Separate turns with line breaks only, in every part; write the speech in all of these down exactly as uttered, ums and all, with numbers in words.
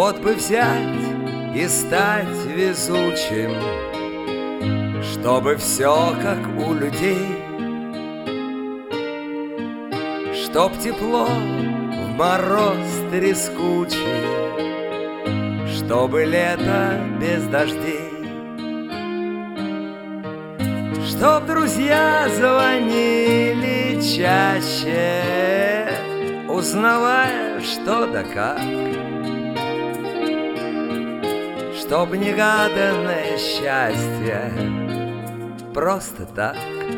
Вот бы взять и стать везучим, чтобы все как у людей, чтоб тепло в мороз трескучий, чтобы лето без дождей, чтоб друзья звонили чаще, узнавая, что да как, чтоб негаданное счастье просто так.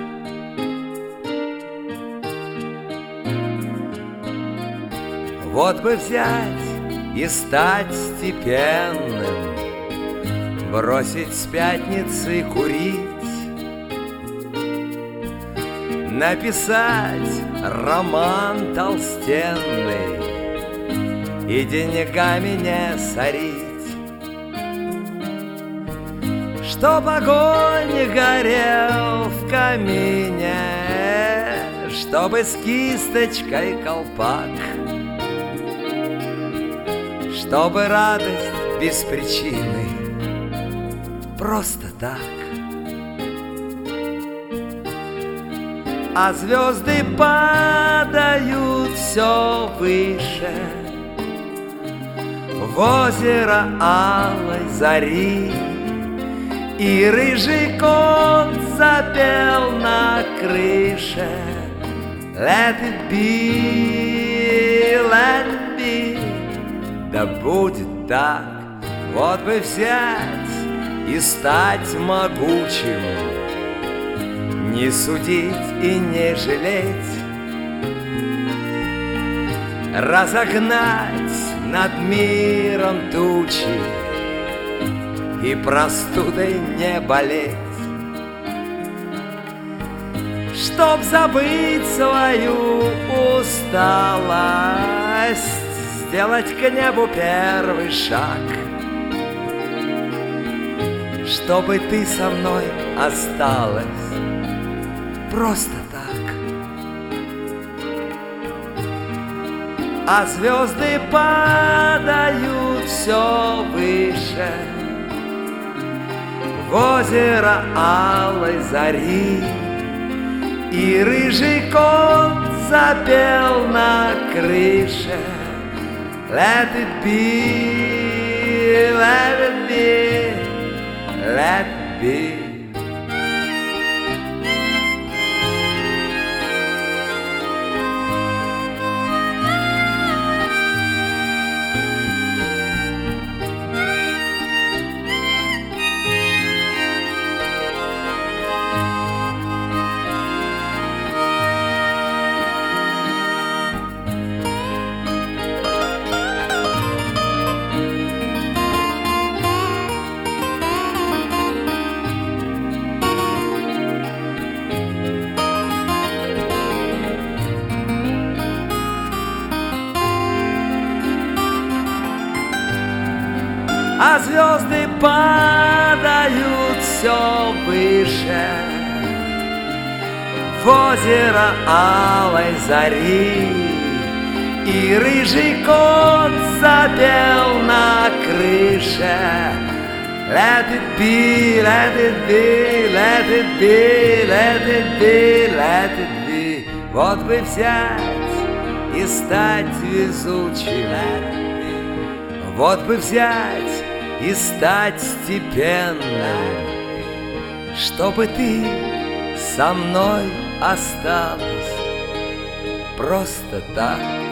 Вот бы взять и стать степенным, бросить с пятницы курить, написать роман толстенный и деньгами не сорить, чтоб огонь горел в камине, чтобы с кисточкой колпак, чтобы радость без причины просто так. А звезды падают все выше в озеро алой зари, и рыжий кот запел на крыше Let it be, let it be. Да будет так. Вот бы взять и стать могучим, не судить и не жалеть, разогнать над миром тучи и простудой не болеть, чтоб забыть свою усталость, сделать к небу первый шаг, чтобы ты со мной осталась просто так. А звезды падают все выше в озеро алой зари, и рыжий кот запел на крыше Let it be, let it be, let it be. А звезды падают все выше в озеро алой зари, и рыжий кот запел на крыше Let it be, let it be, let it be, let it be, let it be. Вот бы взять и стать везучим, вот бы взять и стать степенным, чтобы ты со мной осталась просто так.